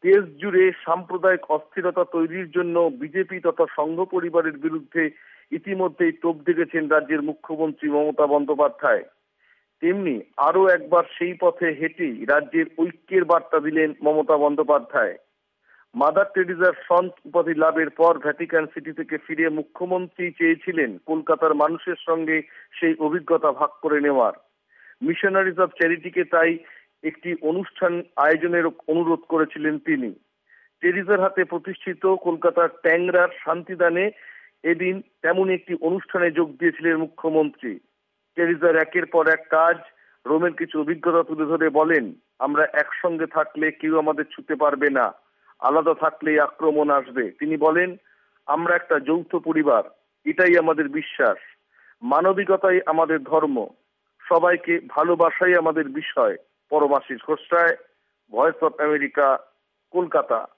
দেশ জুড়ে সাম্প্রদায়িক অস্থিরতা তৈরির জন্য বিজেপি তথা সংঘ পরিবারের বিরুদ্ধে ইতিমধ্যেই তোপ দেগেছেন রাজ্যের মুখ্যমন্ত্রী মমতা বন্দ্যোপাধ্যায়। তেমনি আরো একবার সেই পথে হেঁটেই রাজ্যের ঐক্যের বার্তা দিলেন মমতা বন্দ্যোপাধ্যায়। মাদার টেরিজার সন্ত উপাধি লাভের পর ভ্যাটিকান সিটি থেকে ফিরে মুখ্যমন্ত্রী চেয়েছিলেন কলকাতার মানুষের সঙ্গে সেই অভিজ্ঞতা ভাগ করে নেওয়ার। মিশনারিজ অব চ্যারিটিকে তাই একটি অনুষ্ঠান আয়োজনের অনুরোধ করেছিলেন তিনি। টেরিজার হাতে প্রতিষ্ঠিত কলকাতার ট্যাংরার শান্তিদানে এদিন তেমন একটি অনুষ্ঠানে যোগ দিয়েছিলেন মুখ্যমন্ত্রী। টেরিজার একের পর এক কাজ, রোমের কিছু অভিজ্ঞতা তুলে ধরে বলেন, আমরা একসঙ্গে থাকলে কেউ আমাদের ছুঁতে পারবে না, আলাদা থাকলেই আক্রমণ আসবে। তিনি বলেন, আমরা একটা যৌথ পরিবার, এটাই আমাদের বিশ্বাস, মানবিকতাই আমাদের ধর্ম, সবাইকে ভালোবাসাই আমাদের বিষয়। Paramashis Ghosh Roy, Voice of America, Kolkata.